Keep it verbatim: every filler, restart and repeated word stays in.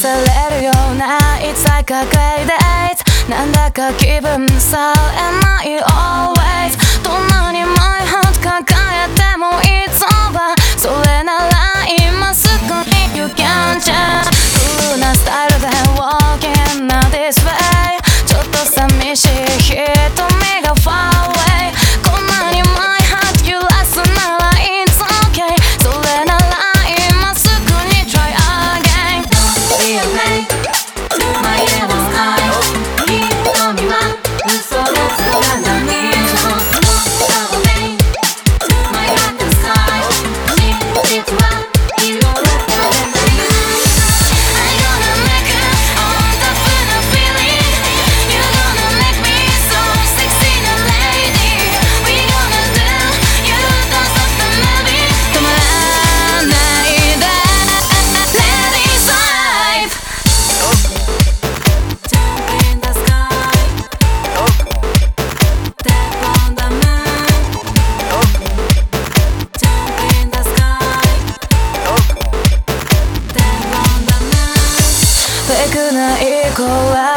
されるような It's like a great date なんだか気分さえない Always どんなに My heart 抱えても It's over それなら今すぐに You can change クールなスタイルで Walking now this way ちょっと寂しい瞳が Far away こんなに My heart 揺らすなら It's okay それなら今すぐに Try again Don't be afraid My yellow eyes 瞳は嘘をつかないの Follow me My heart and sky 真実は色を変えない I'm gonna make it on top of the feeling You're gonna make me so sexy na lady We gonna do You don't stop the moving 止まらないで Ladies life Jump in the sky Step on the moon Jump in the sky Step on the moon フェイクなイコは